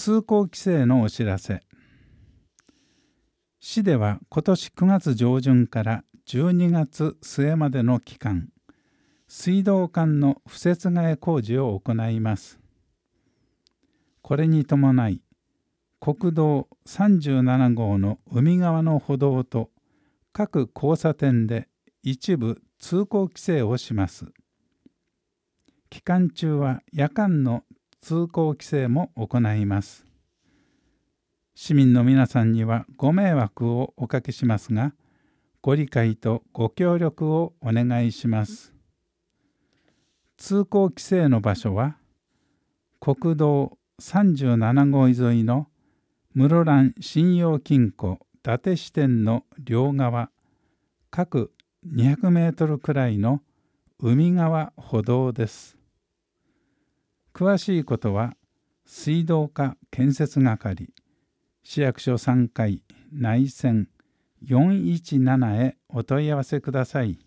通行規制のお知らせ。市では今年9月上旬から12月末までの期間、水道管の敷設替え工事を行います。これに伴い、国道37号の海側の歩道と各交差点で一部通行規制をします。期間中は夜間の通行規制も行います。市民の皆さんにはご迷惑をおかけしますが、ご理解とご協力をお願いします。通行規制の場所は、国道37号沿いの室蘭信用金庫伊達支店の両側、各200メートルくらいの海側歩道です。詳しいことは、水道課建設係、市役所3階内線417へお問い合わせください。